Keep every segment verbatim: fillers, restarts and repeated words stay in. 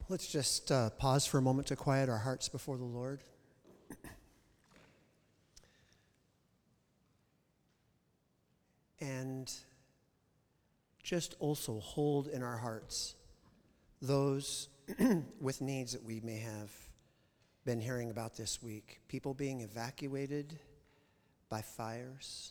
Let's just uh, pause for a moment to quiet our hearts before the Lord. And just also hold in our hearts those with needs that we may have been hearing about this week. People being evacuated by fires.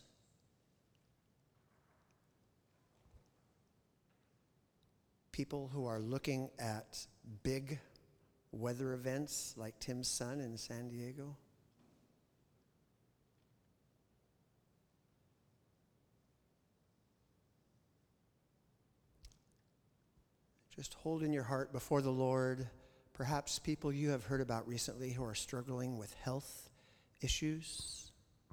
People who are looking at big weather events like Tim's son in San Diego. Just hold in your heart before the Lord perhaps people you have heard about recently who are struggling with health issues.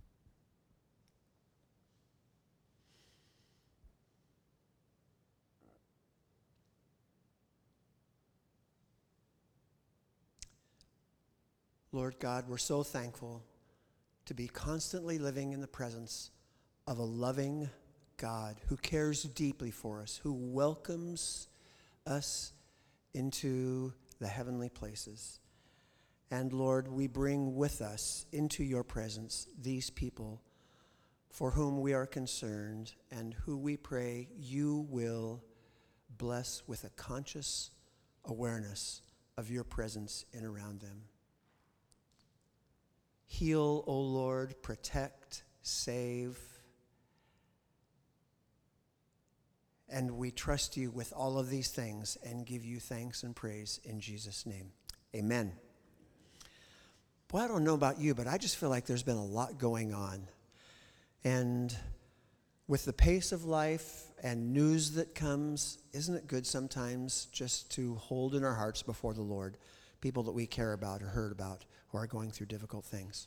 Lord God, we're so thankful to be constantly living in the presence of a loving God who cares deeply for us, who welcomes us into the heavenly places. And Lord, we bring with us into your presence these people for whom we are concerned and who we pray you will bless with a conscious awareness of your presence in around them. Heal, O Lord, protect, save. And we trust you with all of these things and give you thanks and praise in Jesus' name. Amen. Boy, I don't know about you, but I just feel like there's been a lot going on. And with the pace of life and news that comes, isn't it good sometimes just to hold in our hearts before the Lord people that we care about or heard about who are going through difficult things?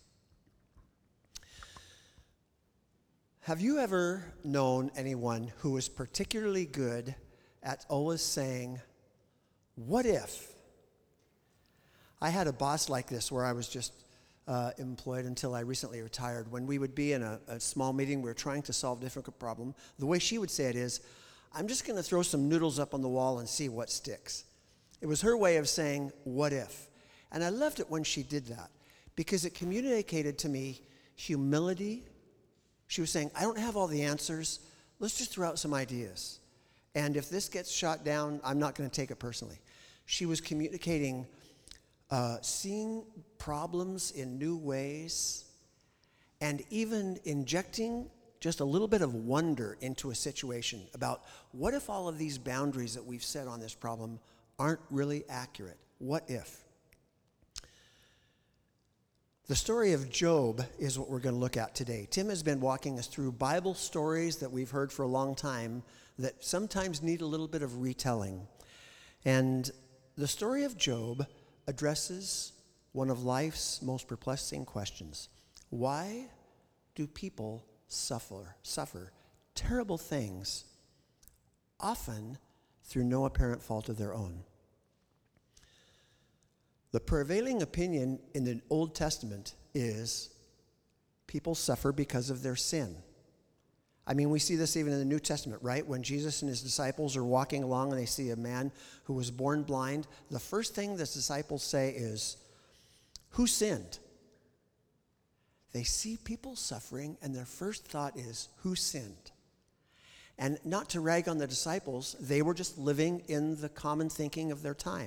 Have you ever known anyone who was particularly good at always saying, what if? I had a boss like this where I was just uh, employed until I recently retired. When we would be in a, a small meeting, we were trying to solve a difficult problem. The way she would say it is, I'm just going to throw some noodles up on the wall and see what sticks. It was her way of saying, what if? And I loved it when she did that because it communicated to me humility. She was saying, I don't have all the answers. Let's just throw out some ideas. And if this gets shot down, I'm not going to take it personally. She was communicating uh, seeing problems in new ways and even injecting just a little bit of wonder into a situation about what if all of these boundaries that we've set on this problem aren't really accurate? What if? The story of Job is what we're going to look at today. Tim has been walking us through Bible stories that we've heard for a long time that sometimes need a little bit of retelling. And the story of Job addresses one of life's most perplexing questions. Why do people suffer, suffer terrible things, often through no apparent fault of their own? The prevailing opinion in the Old Testament is people suffer because of their sin. I mean, we see this even in the New Testament, right? When Jesus and his disciples are walking along and they see a man who was born blind, the first thing the disciples say is, who sinned? They see people suffering and their first thought is, who sinned? And not to rag on the disciples, they were just living in the common thinking of their time.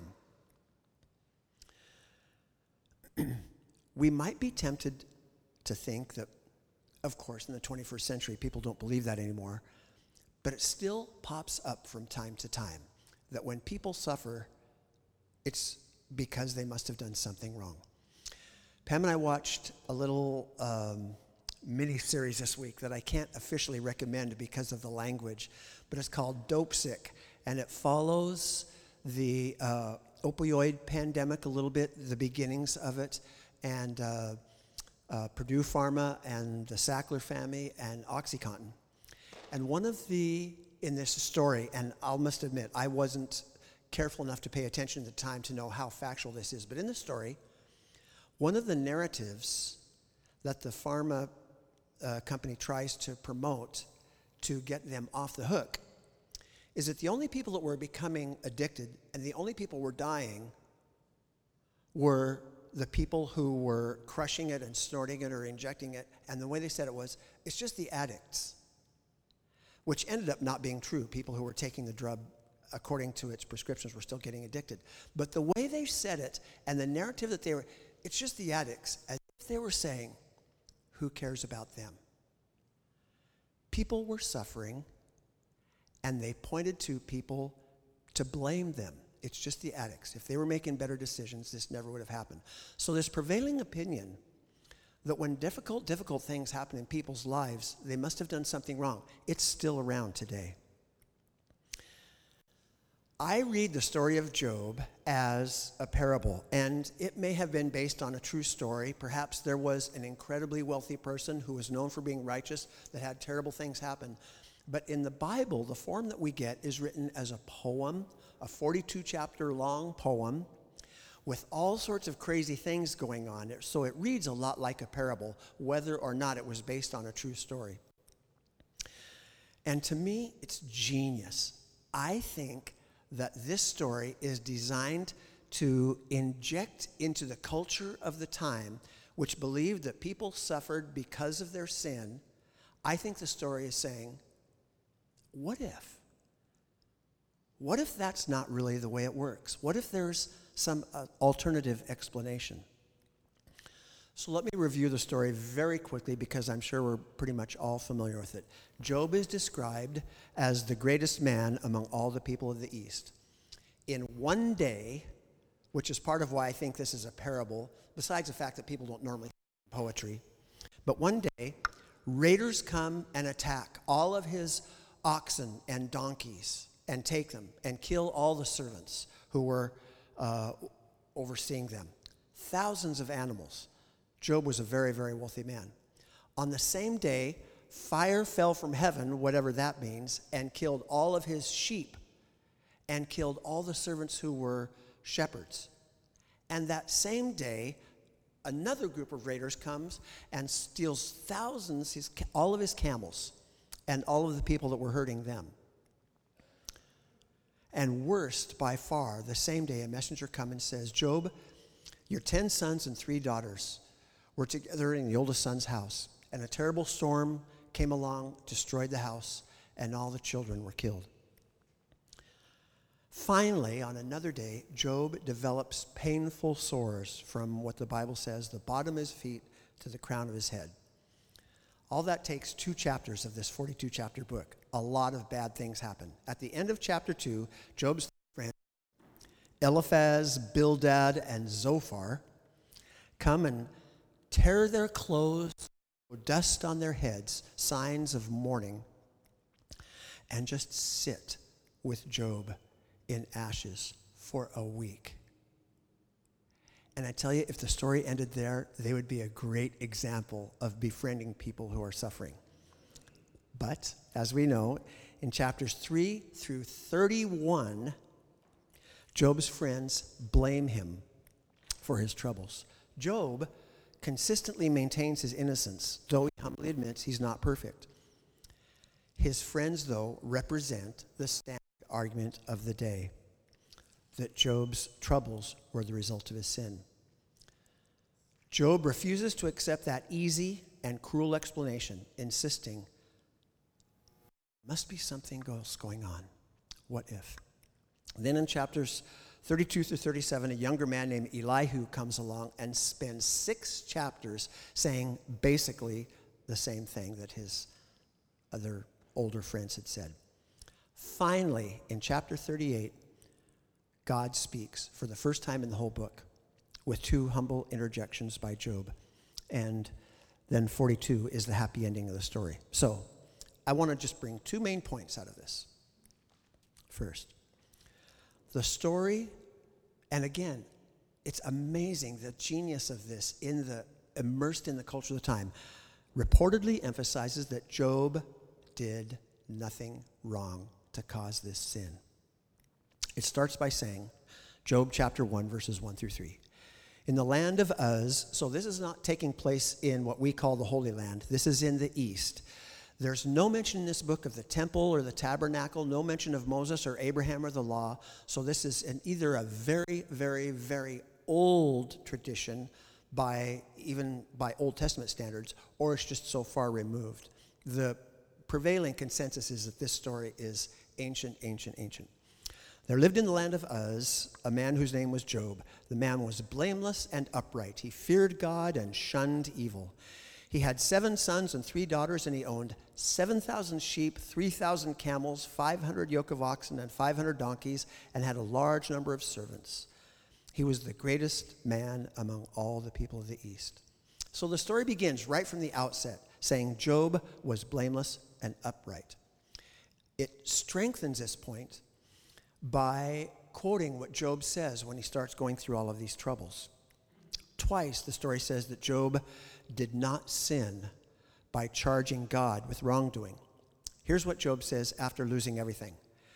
We might be tempted to think that, of course, in the twenty-first century, people don't believe that anymore, but it still pops up from time to time that when people suffer, it's because they must have done something wrong. Pam and I watched a little um, mini-series this week that I can't officially recommend because of the language, but it's called Dope Sick, and it follows the uh, opioid pandemic a little bit, the beginnings of it, and uh, uh, Purdue Pharma and the Sackler family and OxyContin. And one of the, in this story, and I must admit, I wasn't careful enough to pay attention at the time to know how factual this is, but in the story, one of the narratives that the pharma uh, company tries to promote to get them off the hook is that the only people that were becoming addicted and the only people who were dying were the people who were crushing it and snorting it or injecting it. And the way they said it was, it's just the addicts, which ended up not being true. People who were taking the drug according to its prescriptions were still getting addicted. But the way they said it and the narrative that they were, it's just the addicts, as if they were saying, who cares about them? People were suffering, and they pointed to people to blame them. It's just the addicts. If they were making better decisions, this never would have happened. So this prevailing opinion that when difficult, difficult things happen in people's lives, they must have done something wrong. It's still around today. I read the story of Job as a parable, and it may have been based on a true story. Perhaps there was an incredibly wealthy person who was known for being righteous that had terrible things happen. But in the Bible, the form that we get is written as a poem, a forty-two chapter long poem with all sorts of crazy things going on. So it reads a lot like a parable, whether or not it was based on a true story. And to me, it's genius. I think that this story is designed to inject into the culture of the time, which believed that people suffered because of their sin. I think the story is saying, what if? What if that's not really the way it works? What if there's some uh, alternative explanation? So let me review the story very quickly because I'm sure we're pretty much all familiar with it. Job is described as the greatest man among all the people of the East. In one day, which is part of why I think this is a parable, besides the fact that people don't normally think poetry, but one day, raiders come and attack all of his oxen and donkeys and take them and kill all the servants who were uh, overseeing them. Thousands of animals. Job was a very, very wealthy man. On the same day, fire fell from heaven, whatever that means, and killed all of his sheep and killed all the servants who were shepherds. And that same day, another group of raiders comes and steals thousands, his, all of his camels and all of the people that were herding them. And worst by far, the same day, a messenger comes and says, Job, your ten sons and three daughters were together in the oldest son's house, and a terrible storm came along, destroyed the house, and all the children were killed. Finally, on another day, Job develops painful sores from what the Bible says, the bottom of his feet to the crown of his head. All that takes two chapters of this forty-two chapter book. A lot of bad things happen. At the end of chapter two, Job's friends, Eliphaz, Bildad, and Zophar, come and tear their clothes, dust on their heads, signs of mourning, and just sit with Job in ashes for a week. And I tell you, if the story ended there, they would be a great example of befriending people who are suffering. But, as we know, in chapters three through thirty-one, Job's friends blame him for his troubles. Job consistently maintains his innocence, though he humbly admits he's not perfect. His friends, though, represent the standard argument of the day, that Job's troubles were the result of his sin. Job refuses to accept that easy and cruel explanation, insisting, must be something else going on. What if? Then in chapters thirty-two through thirty-seven, a younger man named Elihu comes along and spends six chapters saying basically the same thing that his other older friends had said. Finally, in chapter thirty-eight, God speaks for the first time in the whole book with two humble interjections by Job. And then forty-two is the happy ending of the story. So I want to just bring two main points out of this. First, the story, and again, it's amazing the genius of this in the immersed in the culture of the time, reportedly emphasizes that Job did nothing wrong to cause this sin. It starts by saying, Job chapter one, verses one through three. In the land of Uz, so this is not taking place in what we call the Holy Land. This is in the east. There's no mention in this book of the temple or the tabernacle, no mention of Moses or Abraham or the law. So this is an, either a very, very, very old tradition by even by Old Testament standards, or it's just so far removed. The prevailing consensus is that this story is ancient, ancient, ancient. There lived in the land of Uz a man whose name was Job. The man was blameless and upright. He feared God and shunned evil. He had seven sons and three daughters, and he owned seven thousand sheep, three thousand camels, five hundred yoke of oxen, and five hundred donkeys, and had a large number of servants. He was the greatest man among all the people of the East. So the story begins right from the outset, saying Job was blameless and upright. It strengthens this point by quoting what Job says when he starts going through all of these troubles. Twice the story says that Job did not sin by charging God with wrongdoing. Here's what Job says after losing everything.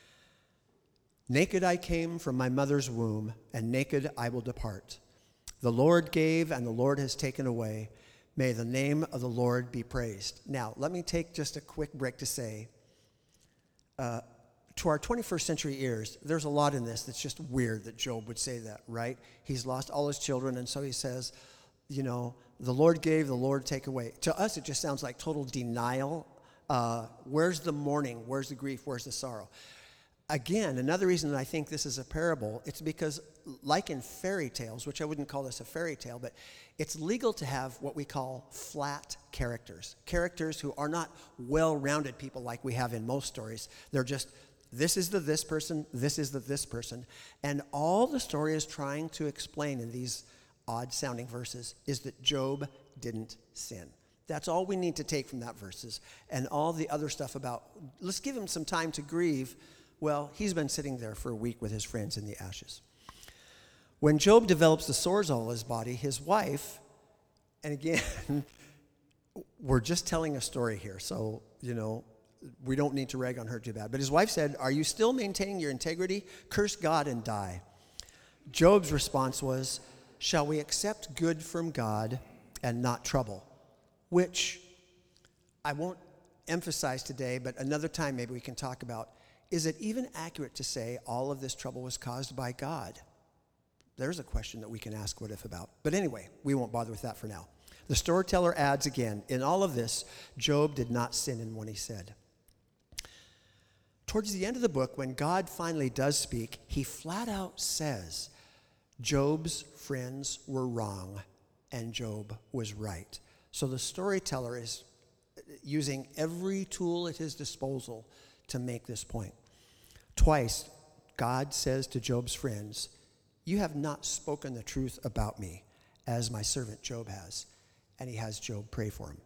Naked I came from my mother's womb, and naked I will depart. The Lord gave, and the Lord has taken away. May the name of the Lord be praised. Now, let me take just a quick break to say, uh, to our twenty-first century ears, there's a lot in this that's just weird that Job would say that, right? He's lost all his children, and so he says, you know, the Lord gave, the Lord take away. To us, it just sounds like total denial. Uh, where's the mourning? Where's the grief? Where's the sorrow? Again, another reason that I think this is a parable, it's because like in fairy tales, which I wouldn't call this a fairy tale, but it's legal to have what we call flat characters. Characters who are not well-rounded people like we have in most stories. They're just, this is the this person, this is the this person. And all the story is trying to explain in these odd-sounding verses is that Job didn't sin. That's all we need to take from that verses. And all the other stuff about, let's give him some time to grieve. Well, he's been sitting there for a week with his friends in the ashes. When Job develops the sores all his body, his wife, and again, we're just telling a story here, so, you know, we don't need to rag on her too bad. But his wife said, "Are you still maintaining your integrity? Curse God and die." Job's response was, "Shall we accept good from God and not trouble?" Which I won't emphasize today, but another time maybe we can talk about. Is it even accurate to say all of this trouble was caused by God? There's a question that we can ask what if about. But anyway, we won't bother with that for now. The storyteller adds again, in all of this, Job did not sin in what he said. Towards the end of the book, when God finally does speak, he flat out says, Job's friends were wrong and Job was right. So the storyteller is using every tool at his disposal to make this point. Twice, God says to Job's friends, "You have not spoken the truth about me, as my servant Job has." And he has Job pray for him.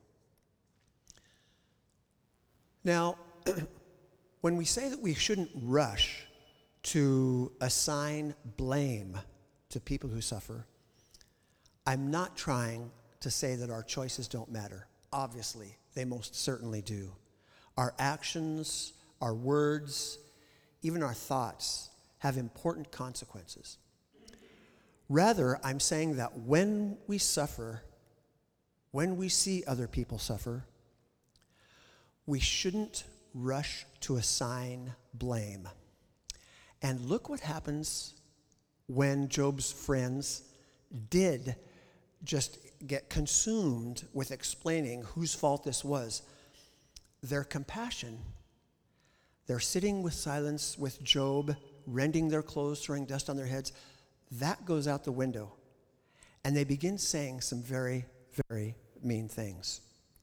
Now, when we say that we shouldn't rush to assign blame to people who suffer, I'm not trying to say that our choices don't matter. Obviously, they most certainly do. Our actions, our words, even our thoughts have important consequences. Rather, I'm saying that when we suffer, when we see other people suffer, we shouldn't rush to assign blame. And look what happens when Job's friends did just get consumed with explaining whose fault this was. Their compassion, they're sitting with silence with Job, rending their clothes, throwing dust on their heads, that goes out the window. And they begin saying some very, very mean things.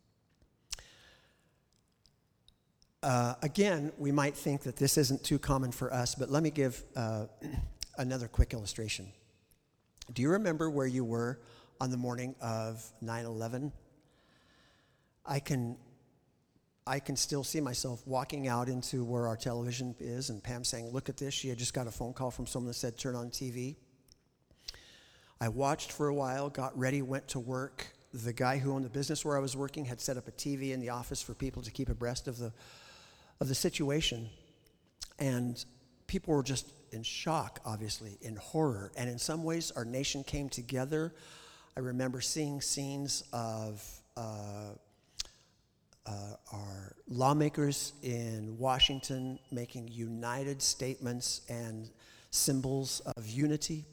Uh, again, we might think that this isn't too common for us, but let me give uh, another quick illustration. Do you remember where you were on the morning of nine eleven? I can I can still see myself walking out into where our television is and Pam saying, "Look at this." She had just got a phone call from someone that said, "Turn on T V." I watched for a while, got ready, went to work. The guy who owned the business where I was working had set up a T V in the office for people to keep abreast of the of the situation. And people were just in shock, obviously, in horror. And in some ways, our nation came together. I remember seeing scenes of uh, uh, our lawmakers in Washington making united statements and symbols of unity.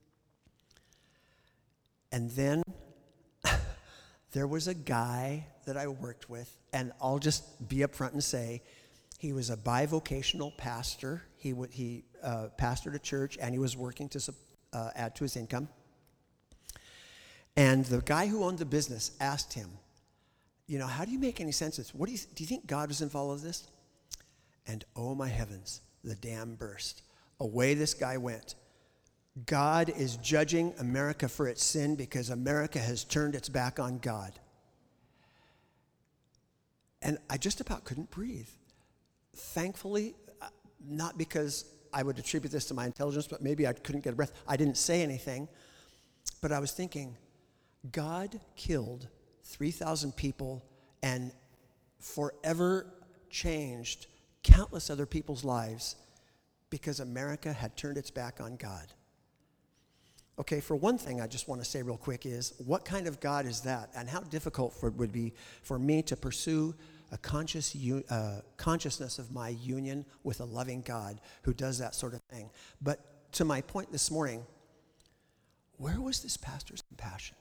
And then there was a guy that I worked with, and I'll just be upfront and say, he was a bivocational pastor. He w- he uh, pastored a church, and he was working to uh, add to his income. And the guy who owned the business asked him, you know, how do you make any sense of this? What do you, th- do you think God was involved with this? And oh my heavens, the dam burst. Away this guy went. God is judging America for its sin because America has turned its back on God. And I just about couldn't breathe. Thankfully, not because I would attribute this to my intelligence, but maybe I couldn't get a breath. I didn't say anything, but I was thinking, God killed three thousand people and forever changed countless other people's lives because America had turned its back on God. Okay, for one thing I just want to say real quick is, what kind of God is that? And how difficult for, it would be for me to pursue a conscious uh, consciousness of my union with a loving God who does that sort of thing. But to my point this morning, where was this pastor's compassion?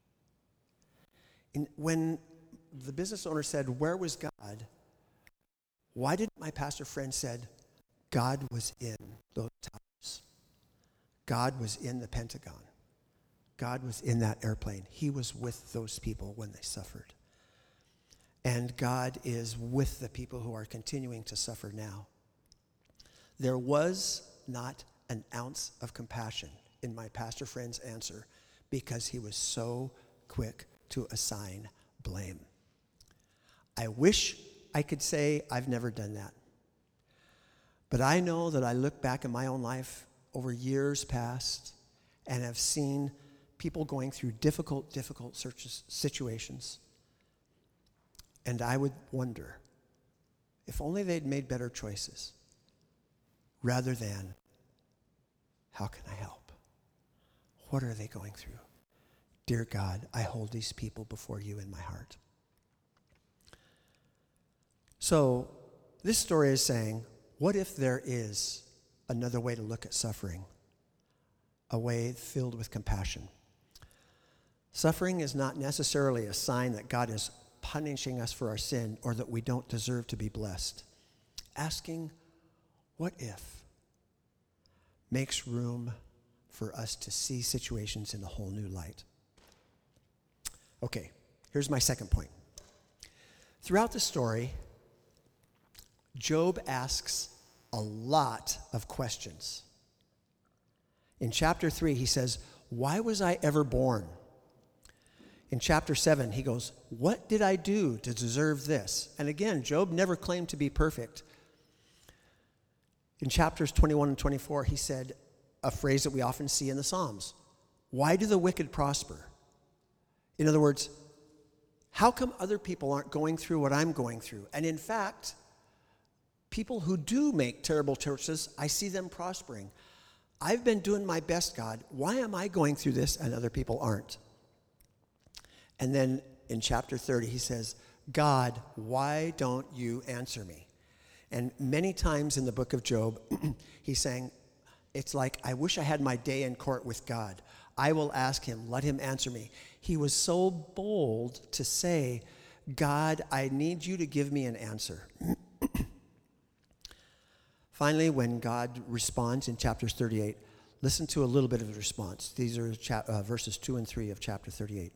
In, when the business owner said, where was God? Why didn't my pastor friend said, God was in those towers. God was in the Pentagon. God was in that airplane. He was with those people when they suffered. And God is with the people who are continuing to suffer now. There was not an ounce of compassion in my pastor friend's answer because he was so quick to assign blame. I wish I could say I've never done that. But I know that I look back in my own life over years past and have seen people going through difficult, difficult searches, situations. And I would wonder if only they'd made better choices rather than, how can I help? What are they going through? Dear God, I hold these people before you in my heart. So this story is saying, what if there is another way to look at suffering? A way filled with compassion. Suffering is not necessarily a sign that God is punishing us for our sin or that we don't deserve to be blessed. Asking, what if, makes room for us to see situations in a whole new light. Okay, here's my second point. Throughout the story, Job asks a lot of questions. In chapter three, he says, why was I ever born? In chapter seven, he goes, what did I do to deserve this? And again, Job never claimed to be perfect. In chapters twenty-one and twenty-four, he said a phrase that we often see in the Psalms. Why do the wicked prosper? In other words, how come other people aren't going through what I'm going through? And in fact, people who do make terrible choices, I see them prospering. I've been doing my best, God. Why am I going through this and other people aren't? And then in chapter thirty, he says, God, why don't you answer me? And many times in the book of Job, he's saying, it's like, I wish I had my day in court with God. I will ask him, let him answer me. He was so bold to say, God, I need you to give me an answer. Finally, when God responds in chapters thirty-eight, listen to a little bit of the response. These are cha- uh, verses two and three of chapter thirty-eight.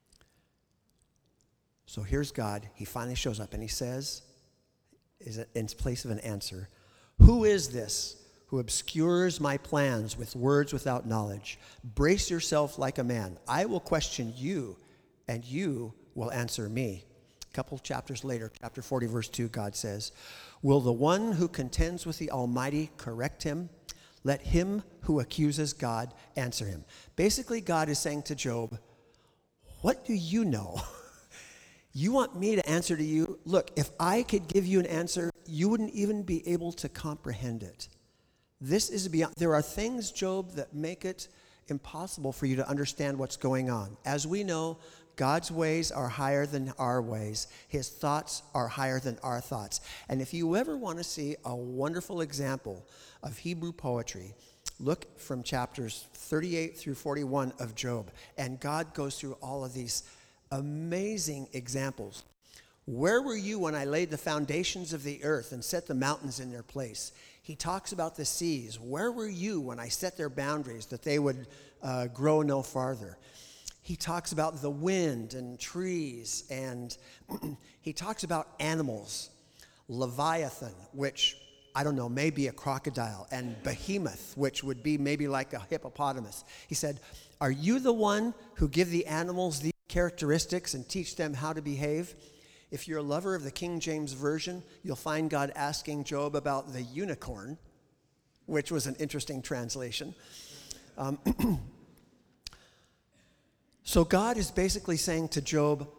So here's God. He finally shows up and he says, is it in place of an answer, who is this who obscures my plans with words without knowledge? Brace yourself like a man. I will question you, and you will answer me. A couple chapters later, chapter forty, verse two, God says, will the one who contends with the Almighty correct him? Let him who accuses God answer him. Basically, God is saying to Job, what do you know? You want me to answer to you? Look, if I could give you an answer, you wouldn't even be able to comprehend it. This is beyond. There are things, Job, that make it impossible for you to understand what's going on. As we know, God's ways are higher than our ways. His thoughts are higher than our thoughts. And if you ever want to see a wonderful example of Hebrew poetry, look from chapters thirty-eight through forty-one of Job. And God goes through all of these amazing examples. Where were you when I laid the foundations of the earth and set the mountains in their place? He talks about the seas. Where were you when I set their boundaries that they would uh, grow no farther? He talks about the wind and trees, and he talks about animals. Leviathan, which, I don't know, maybe a crocodile, and behemoth, which would be maybe like a hippopotamus. He said, are you the one who give the animals these characteristics and teach them how to behave? If you're a lover of the King James Version, you'll find God asking Job about the unicorn, which was an interesting translation. Um, so God is basically saying to Job,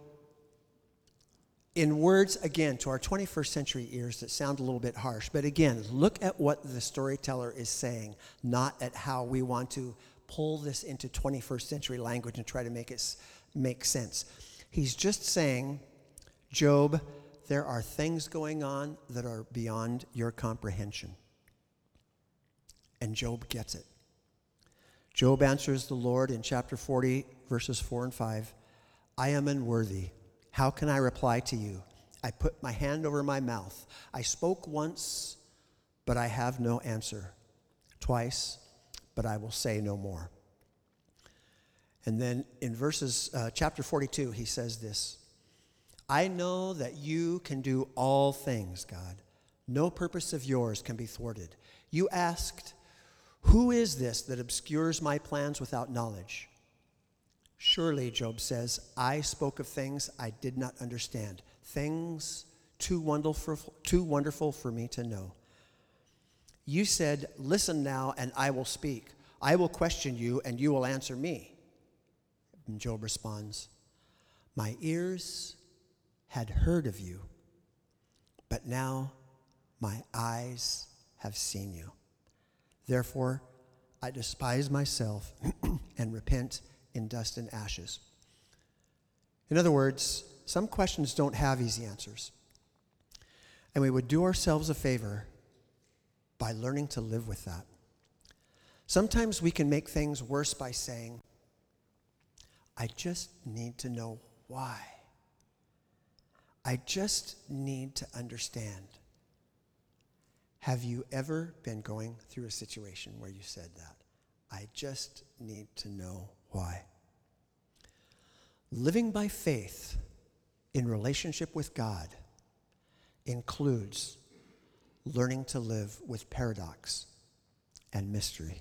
in words, again, to our twenty-first century ears that sound a little bit harsh, but again, look at what the storyteller is saying, not at how we want to pull this into twenty-first century language and try to make it make sense. He's just saying, Job, there are things going on that are beyond your comprehension. And Job gets it. Job answers the Lord in chapter forty, verses four and five, I am unworthy. How can I reply to you? I put my hand over my mouth. I spoke once, but I have no answer. Twice, but I will say no more. And then in verses, uh, chapter forty-two, he says this, I know that you can do all things, God. No purpose of yours can be thwarted. You asked, who is this that obscures my plans without knowledge? Surely, Job says, I spoke of things I did not understand, things too wonderful, too wonderful for me to know. You said, listen now, and I will speak. I will question you, and you will answer me. And Job responds, my ears had heard of you, but now my eyes have seen you. Therefore, I despise myself and repent in dust and ashes. In other words, some questions don't have easy answers. And we would do ourselves a favor by learning to live with that. Sometimes we can make things worse by saying, I just need to know why. I just need to understand. Have you ever been going through a situation where you said that? I just need to know why. Living by faith in relationship with God includes learning to live with paradox and mystery.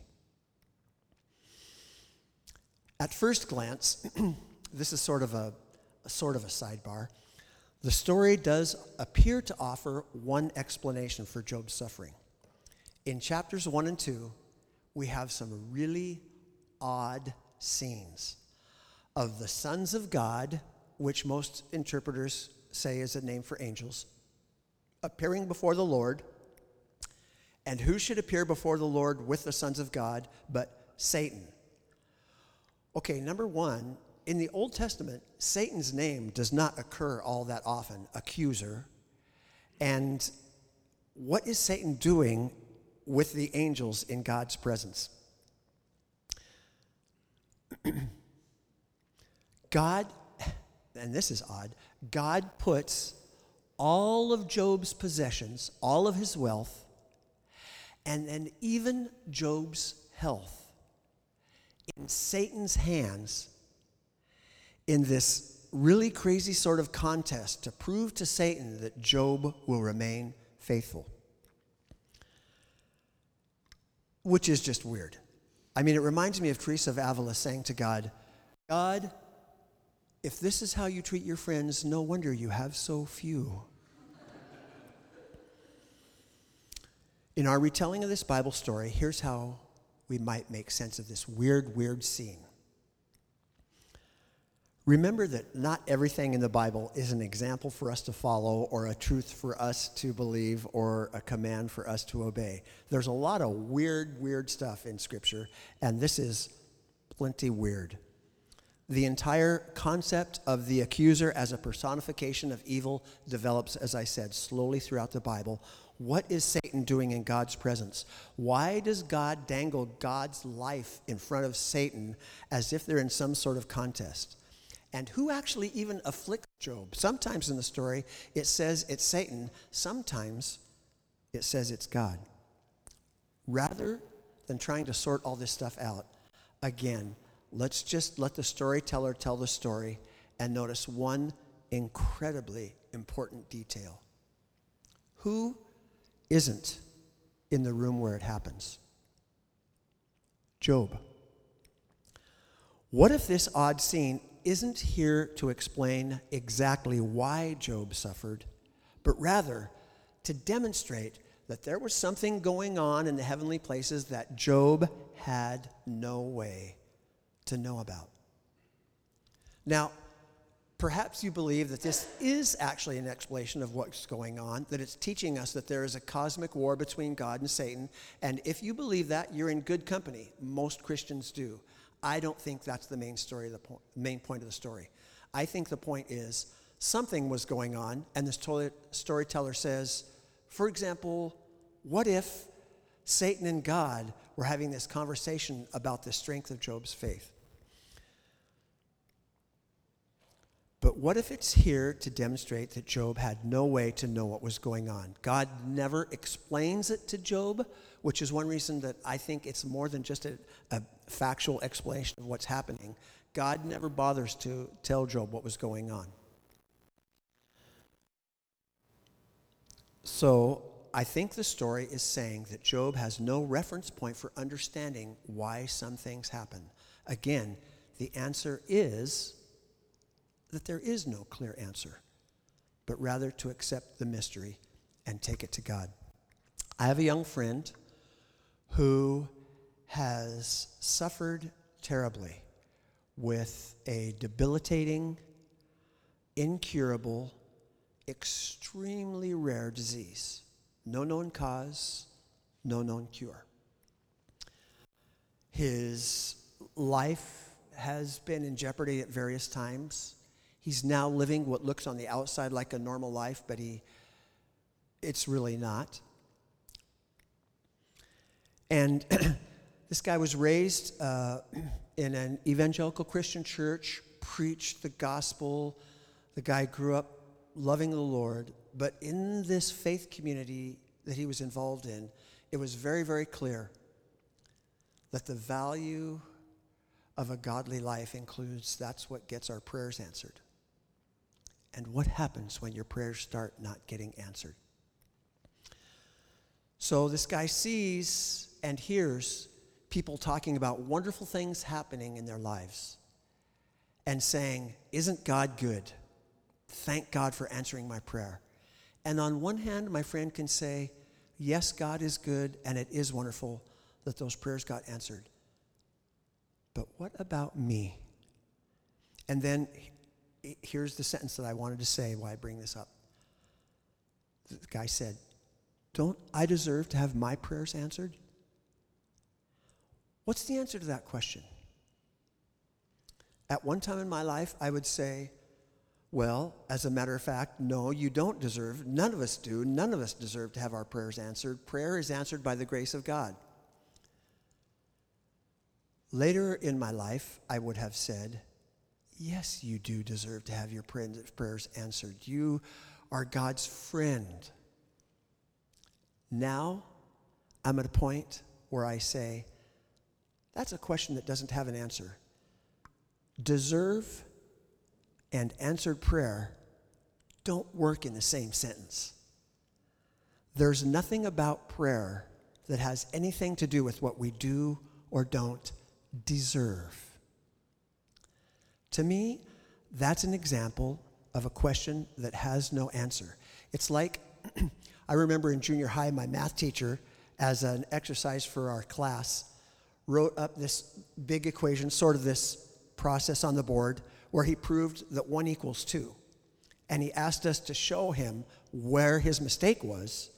At first glance, this is sort of a, a sort of a sidebar. The story does appear to offer one explanation for Job's suffering. In chapters one and two, we have some really odd scenes of the sons of God, which most interpreters say is a name for angels, appearing before the Lord. And who should appear before the Lord with the sons of God but Satan? Okay, number one, in the Old Testament, Satan's name does not occur all that often, accuser. And what is Satan doing with the angels in God's presence? God, and this is odd, God puts all of Job's possessions, all of his wealth, and then even Job's health in Satan's hands in this really crazy sort of contest to prove to Satan that Job will remain faithful. Which is just weird. I mean, it reminds me of Teresa of Avila saying to God, God, if this is how you treat your friends, no wonder you have so few. In our retelling of this Bible story, here's how we might make sense of this weird, weird scene. Remember that not everything in the Bible is an example for us to follow or a truth for us to believe or a command for us to obey. There's a lot of weird, weird stuff in Scripture, and this is plenty weird. The entire concept of the accuser as a personification of evil develops, as I said, slowly throughout the Bible. What is Satan doing in God's presence? Why does God dangle God's life in front of Satan as if they're in some sort of contest? And who actually even afflicts Job? Sometimes in the story, it says it's Satan. Sometimes it says it's God. Rather than trying to sort all this stuff out, again, let's just let the storyteller tell the story and notice one incredibly important detail. Who isn't in the room where it happens? Job. What if this odd scene isn't here to explain exactly why Job suffered, but rather to demonstrate that there was something going on in the heavenly places that Job had no way to know about? Now, perhaps you believe that this is actually an explanation of what's going on, that it's teaching us that there is a cosmic war between God and Satan, and if you believe that, you're in good company. Most Christians do. I don't think that's the main story, the po- main point of the story. I think the point is something was going on, and the story- storyteller says, for example, what if Satan and God were having this conversation about the strength of Job's faith? But what if it's here to demonstrate that Job had no way to know what was going on? God never explains it to Job, which is one reason that I think it's more than just a, a factual explanation of what's happening. God never bothers to tell Job what was going on. So I think the story is saying that Job has no reference point for understanding why some things happen. Again, the answer is that there is no clear answer, but rather to accept the mystery and take it to God. I have a young friend who has suffered terribly with a debilitating, incurable, extremely rare disease. No known cause, no known cure. His life has been in jeopardy at various times. He's now living what looks on the outside like a normal life, but he, it's really not. And this guy was raised uh, in an evangelical Christian church, preached the gospel. The guy grew up loving the Lord, but in this faith community that he was involved in, it was very, very clear that the value of a godly life includes that's what gets our prayers answered. And what happens when your prayers start not getting answered? So this guy sees and hears people talking about wonderful things happening in their lives and saying, isn't God good? Thank God for answering my prayer. And on one hand, my friend can say, yes, God is good, and it is wonderful that those prayers got answered. But what about me? And then here's the sentence that I wanted to say why I bring this up. The guy said, don't I deserve to have my prayers answered? What's the answer to that question? At one time in my life, I would say, well, as a matter of fact, no, you don't deserve, none of us do, none of us deserve to have our prayers answered. Prayer is answered by the grace of God. Later in my life, I would have said, yes, you do deserve to have your prayers answered. You are God's friend. Now, I'm at a point where I say, that's a question that doesn't have an answer. Deserve and answered prayer don't work in the same sentence. There's nothing about prayer that has anything to do with what we do or don't deserve. To me, that's an example of a question that has no answer. It's like, I remember in junior high, my math teacher, as an exercise for our class, wrote up this big equation, sort of this process on the board, where he proved that one equals two. And he asked us to show him where his mistake was,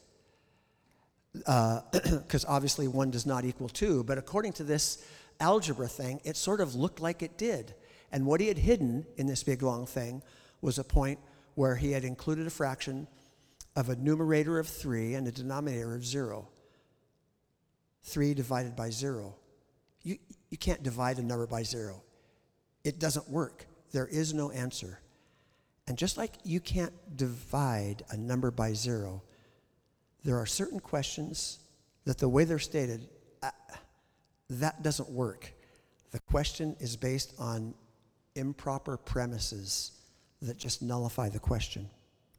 because uh, obviously one does not equal two, but according to this algebra thing, it sort of looked like it did. And what he had hidden in this big long thing was a point where he had included a fraction of a numerator of three and a denominator of zero. Three divided by zero. You, you can't divide a number by zero. It doesn't work. There is no answer. And just like you can't divide a number by zero, there are certain questions that the way they're stated, uh, that doesn't work. The question is based on improper premises that just nullify the question.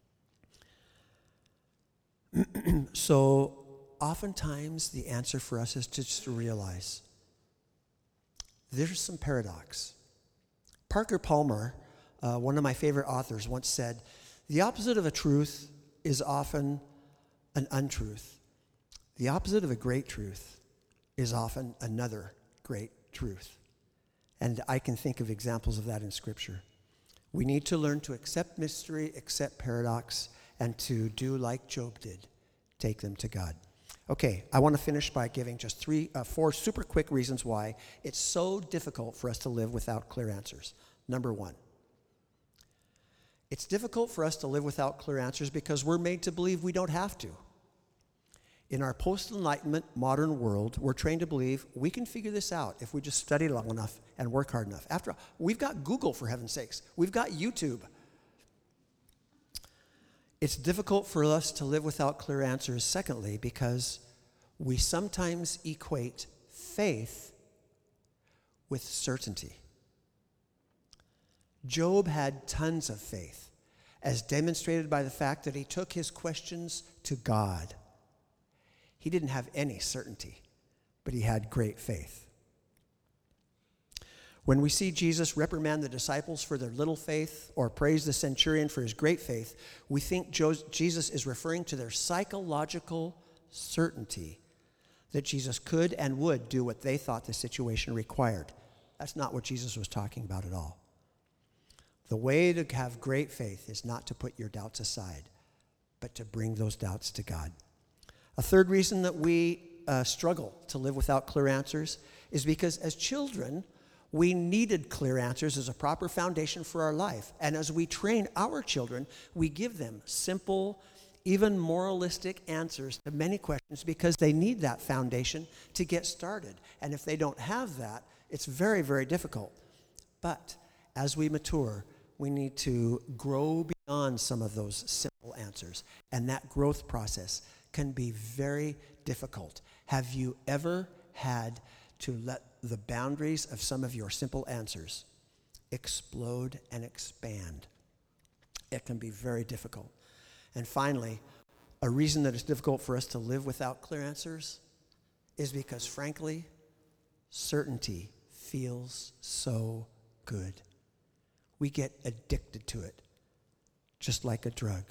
So oftentimes the answer for us is to just realize there's some paradox. Parker Palmer, uh, one of my favorite authors, once said, the opposite of a truth is often an untruth. The opposite of a great truth is often another great truth. And I can think of examples of that in Scripture. We need to learn to accept mystery, accept paradox, and to do like Job did, take them to God. Okay, I want to finish by giving just three, uh, four super quick reasons why it's so difficult for us to live without clear answers. Number one, it's difficult for us to live without clear answers because we're made to believe we don't have to. In our post-Enlightenment modern world, we're trained to believe we can figure this out if we just study long enough and work hard enough. After all, we've got Google, for heaven's sakes. We've got YouTube. It's difficult for us to live without clear answers, secondly, because we sometimes equate faith with certainty. Job had tons of faith, as demonstrated by the fact that he took his questions to God. He didn't have any certainty, but he had great faith. When we see Jesus reprimand the disciples for their little faith or praise the centurion for his great faith, we think Jesus is referring to their psychological certainty that Jesus could and would do what they thought the situation required. That's not what Jesus was talking about at all. The way to have great faith is not to put your doubts aside, but to bring those doubts to God. A third reason that we uh, struggle to live without clear answers is because as children, we needed clear answers as a proper foundation for our life. And as we train our children, we give them simple, even moralistic answers to many questions because they need that foundation to get started. And if they don't have that, it's very, very difficult. But as we mature, we need to grow beyond some of those simple answers. And that growth process can be very difficult. Have you ever had to let the boundaries of some of your simple answers explode and expand? It can be very difficult. And finally, a reason that it's difficult for us to live without clear answers is because, frankly, certainty feels so good. We get addicted to it, just like a drug.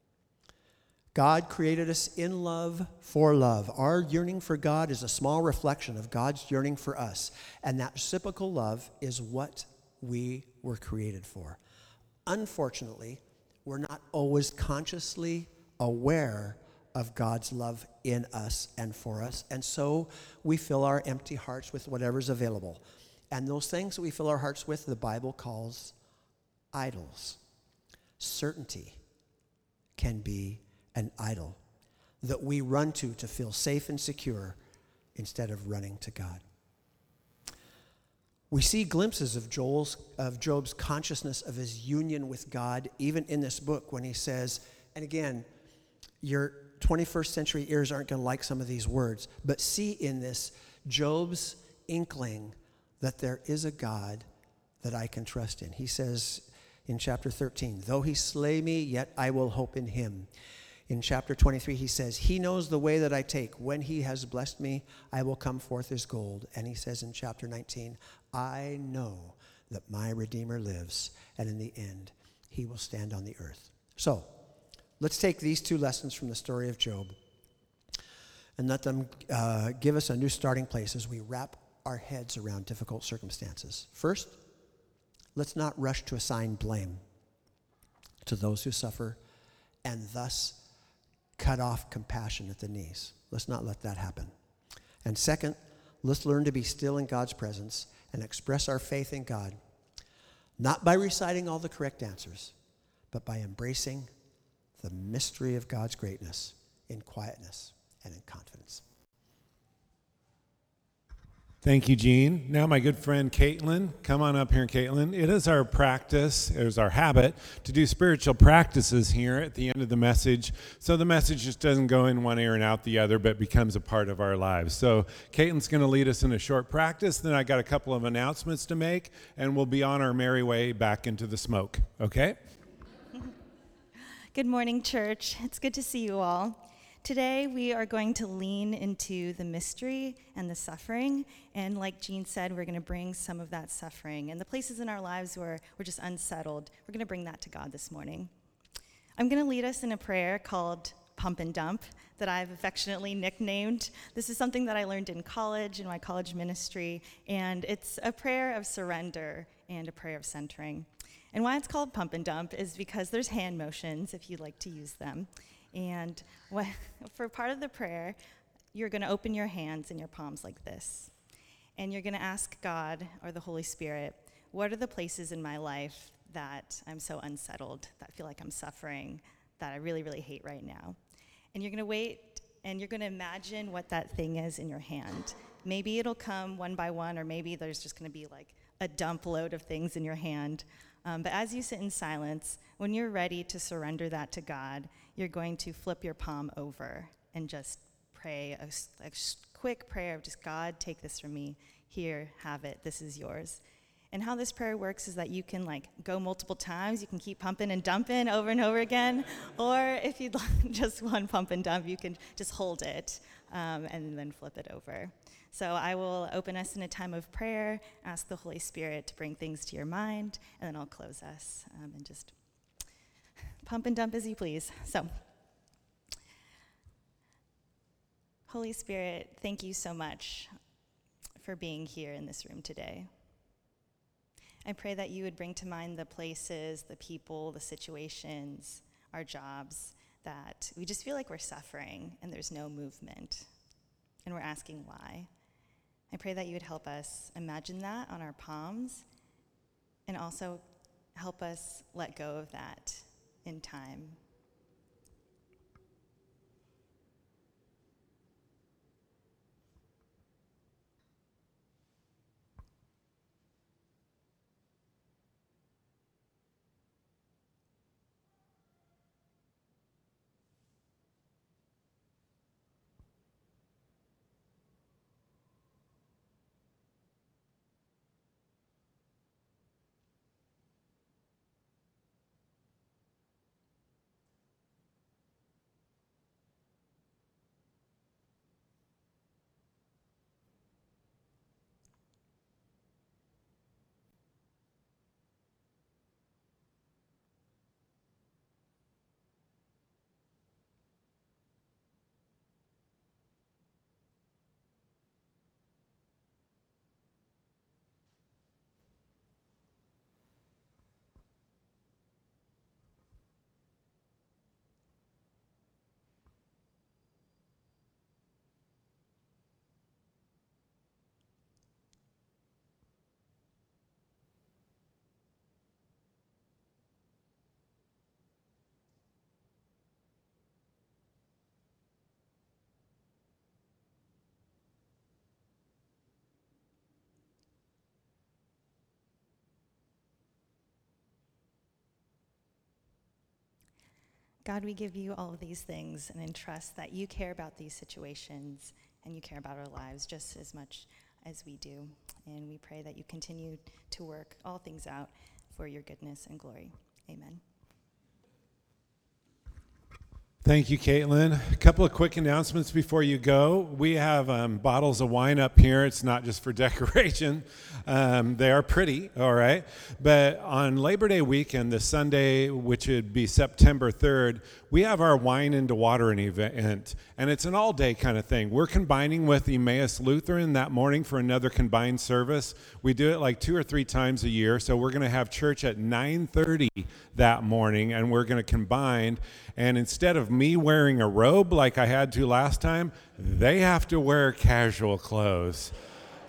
God created us in love for love. Our yearning for God is a small reflection of God's yearning for us. And that reciprocal love is what we were created for. Unfortunately, we're not always consciously aware of God's love in us and for us. And so we fill our empty hearts with whatever's available. And those things that we fill our hearts with, the Bible calls idols. Certainty can be an idol that we run to to feel safe and secure instead of running to God. We see glimpses of Joel's, of Job's consciousness of his union with God even in this book when he says, and again, your twenty-first century ears aren't going to like some of these words, but see in this Job's inkling that there is a God that I can trust in. He says in chapter thirteen, though he slay me, yet I will hope in him. In chapter twenty-three, he says, he knows the way that I take. When he has blessed me, I will come forth as gold. And he says in chapter nineteen, I know that my Redeemer lives, and in the end, he will stand on the earth. So, let's take these two lessons from the story of Job and let them uh, give us a new starting place as we wrap our heads around difficult circumstances. First, let's not rush to assign blame to those who suffer and thus cut off compassion at the knees. Let's not let that happen. And second, let's learn to be still in God's presence and express our faith in God not by reciting all the correct answers, but by embracing the mystery of God's greatness in quietness and in confidence. Thank you, Gene. Now my good friend Caitlin, come on up here, Caitlin. It is our practice, it is our habit to do spiritual practices here at the end of the message, so the message just doesn't go in one ear and out the other, but becomes a part of our lives. So Caitlin's going to lead us in a short practice, then I got a couple of announcements to make, and we'll be on our merry way back into the smoke, okay? Good morning, church. It's good to see you all. Today, we are going to lean into the mystery and the suffering. And like Jean said, we're going to bring some of that suffering and the places in our lives where we're just unsettled. We're going to bring that to God this morning. I'm going to lead us in a prayer called Pump and Dump that I've affectionately nicknamed. This is something that I learned in college, in my college ministry. And it's a prayer of surrender and a prayer of centering. And why it's called Pump and Dump is because there's hand motions if you'd like to use them. And what, for part of the prayer, you're going to open your hands and your palms like this. And you're going to ask God or the Holy Spirit, what are the places in my life that I'm so unsettled, that I feel like I'm suffering, that I really, really hate right now? And you're going to wait, and you're going to imagine what that thing is in your hand. Maybe it'll come one by one, or maybe there's just going to be like a dump load of things in your hand. Um, but as you sit in silence, when you're ready to surrender that to God, you're going to flip your palm over and just pray a, a quick prayer of just, God, take this from me. Here, have it. This is yours. And how this prayer works is that you can like go multiple times. You can keep pumping and dumping over and over again. Or if you'd like just one pump and dump, you can just hold it um, and then flip it over. So I will open us in a time of prayer, ask the Holy Spirit to bring things to your mind, and then I'll close us um, and just pump and dump as you please. So, Holy Spirit, thank you so much for being here in this room today. I pray that you would bring to mind the places, the people, the situations, our jobs, that we just feel like we're suffering and there's no movement, and we're asking why. I pray that you would help us imagine that on our palms and also help us let go of that in time. God, we give you all of these things and entrust that you care about these situations and you care about our lives just as much as we do. And we pray that you continue to work all things out for your goodness and glory. Amen. Thank you, Caitlin. A couple of quick announcements before you go. We have um, bottles of wine up here. It's not just for decoration. Um, they are pretty, all right? But on Labor Day weekend, the Sunday, which would be September third, we have our Wine into Watering event, and it's an all-day kind of thing. We're combining with Emmaus Lutheran that morning for another combined service. We do it like two or three times a year, so we're going to have church at nine thirty that morning, and we're going to combine, and instead of me wearing a robe like I had to last time, they have to wear casual clothes.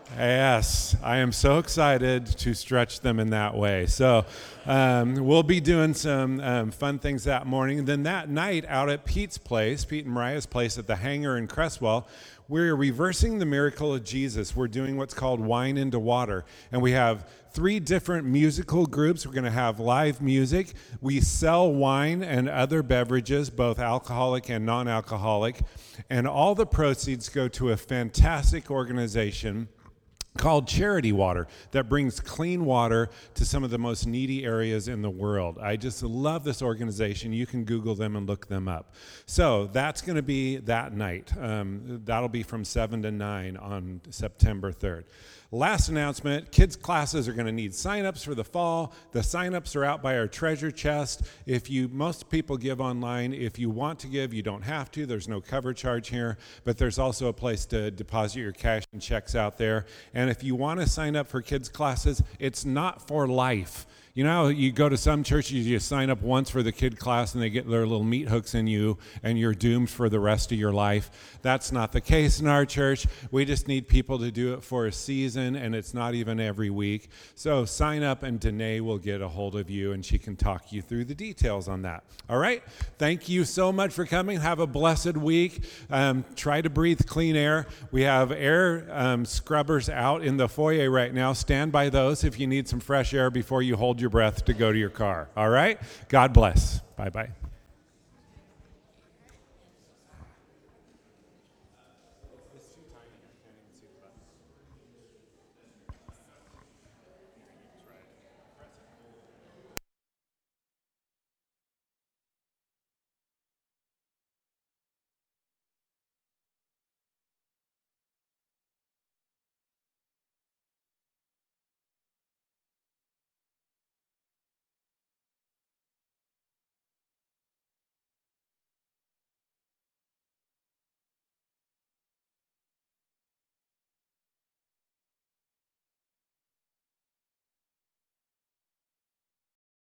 Yes, I am so excited to stretch them in that way. So um, we'll be doing some um, fun things that morning. And then that night out at Pete's place, Pete and Mariah's place at the Hangar in Cresswell, we're reversing the miracle of Jesus. We're doing what's called wine into water. And we have three different musical groups. We're going to have live music. We sell wine and other beverages, both alcoholic and non-alcoholic. And all the proceeds go to a fantastic organization called Charity Water that brings clean water to some of the most needy areas in the world. I just love this organization. You can Google them and look them up. So that's going to be that night. Um, that'll be from seven to nine on September third. Last announcement, kids' classes are going to need sign-ups for the fall. The sign-ups are out by our treasure chest. If you, most people give online. If you want to give, you don't have to. There's no cover charge here, but there's also a place to deposit your cash and checks out there. And if you want to sign up for kids' classes, it's not for life. You know, you go to some churches, you sign up once for the kid class and they get their little meat hooks in you and you're doomed for the rest of your life. That's not the case in our church. We just need people to do it for a season, and it's not even every week. So sign up and Danae will get a hold of you and she can talk you through the details on that. All right? Thank you so much for coming. Have a blessed week. Um, try to breathe clean air. We have air um, scrubbers out in the foyer right now. Stand by those if you need some fresh air before you hold your breath to go to your car. All right? God bless. Bye-bye.